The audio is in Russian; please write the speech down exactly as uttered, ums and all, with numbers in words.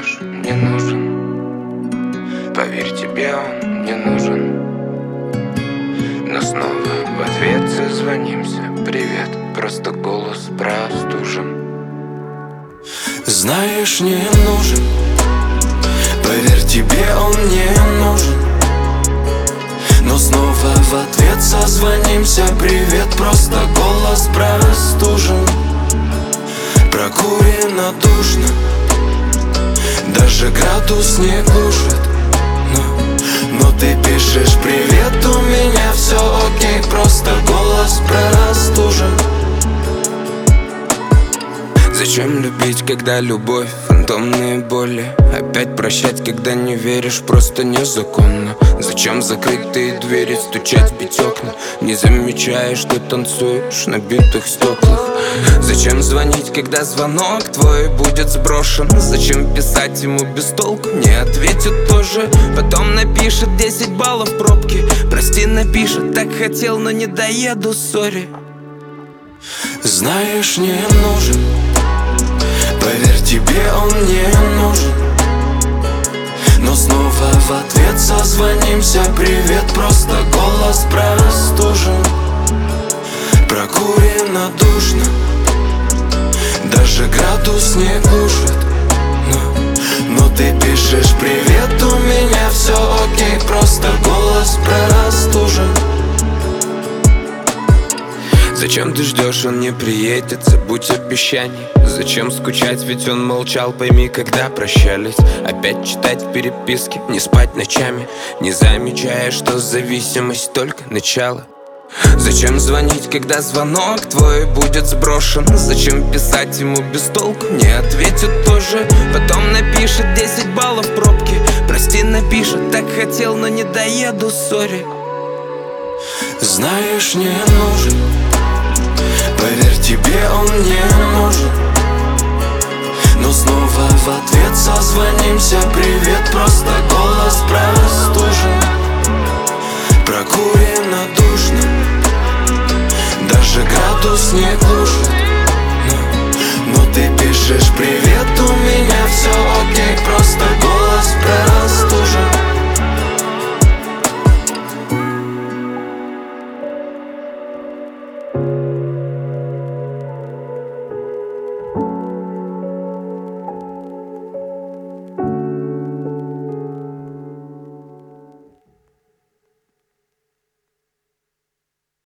знаешь, не нужен. Поверь, тебе он не нужен. Но снова в ответ созвонимся. Привет, просто голос простужен. Знаешь, не нужен. Поверь, тебе он не нужен. Но снова в ответ созвонимся. Привет, просто голос простужен. Прокурено душно, даже градус не глушит. Но, но ты пишешь: привет, у меня все окей, просто голос простужен. Зачем любить, когда любовь фантомные боли? Опять прощать, когда не веришь, просто незаконно. Зачем закрытые двери, стучать, бить окна, не замечая, что танцуешь на битых стеклах? Зачем звонить, когда звонок твой будет сброшен? Зачем писать ему без толку, не ответит тоже? Потом напишет десять баллов в пробке. Прости, напишет, так хотел, но не доеду, сори. Знаешь, не нужен. Поверь, тебе он не нужен. Но снова в ответ созвонимся. Привет, просто голос простужен. Прокурено душно, даже градус не глушит. Но, но ты пишешь: привет, у меня все окей, просто голос простужен. Зачем ты ждешь, он не приедет, забудь обещаний. Зачем скучать, ведь он молчал, пойми, когда прощались. Опять читать переписки, не спать ночами, не замечая, что зависимость только начало. Зачем звонить, когда звонок твой будет сброшен? Зачем писать ему без толку, не ответит тоже? Потом напишет десять баллов в пробке. Прости, напишет, так хотел, но не доеду, сори. Знаешь, не нужен. Поверь, тебе он не нужен. Но снова в ответ созвонимся. Привет, просто